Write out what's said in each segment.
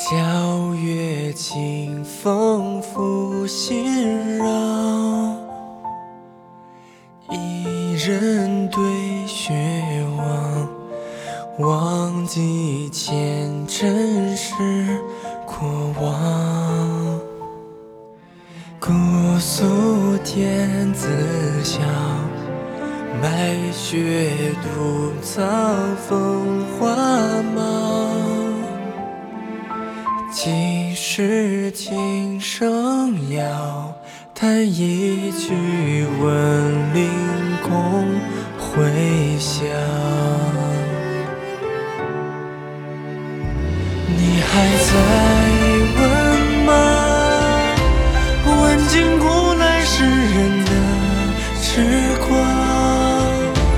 皎月清风拂心绕，一人对雪望，忘记前尘事过往。姑苏天子笑，白雪独草风花茂。几时琴声摇，弹一曲问灵空回响。你还在问吗？问尽古来世人的痴狂。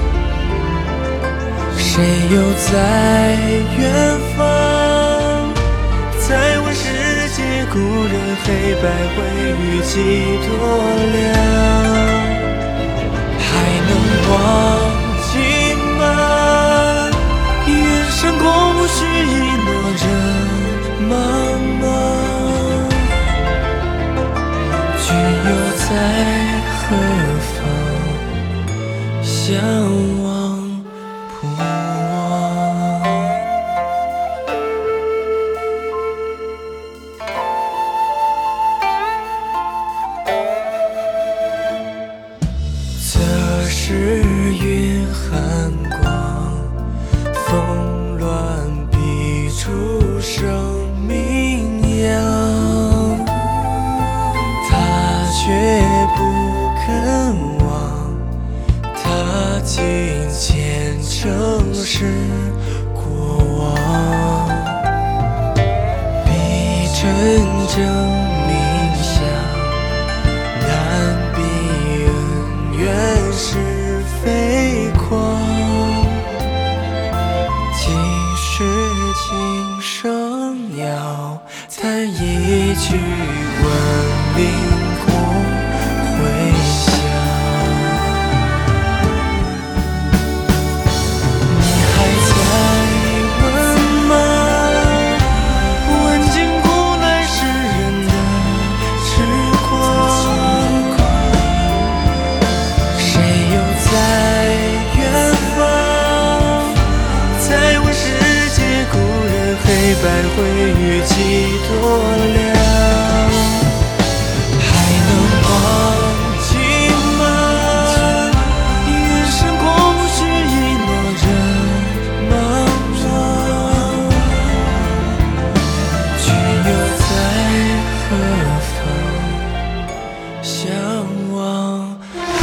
谁又在远方？再问世界故人黑白灰与几多凉？还能忘记吗？云深空虚一诺人茫茫，君又在何方？相望不忘。则是云寒光，风乱笔出生名扬。他却不肯忘，他尽前尘事过往。笔真正冥想，难避恩怨是非狂。几时琴声摇，弹一曲问灵空回响。你还在问吗？问尽古来世人的痴狂。谁又在远方？再问世界故人黑白灰与几多凉？还能忘记吗？云深空虚一诺人茫茫，君又在何方？相望。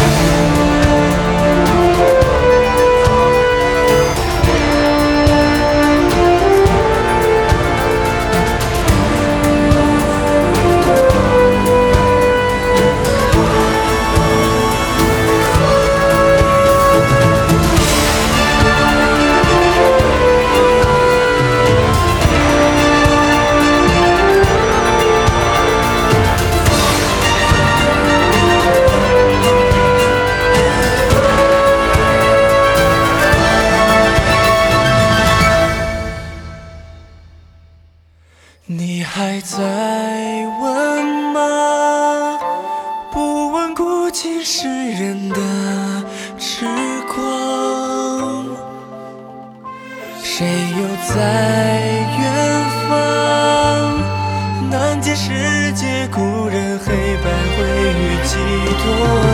你还在问吗？不问古今世人的痴狂。谁又在远方？难解世界故人黑白灰与几多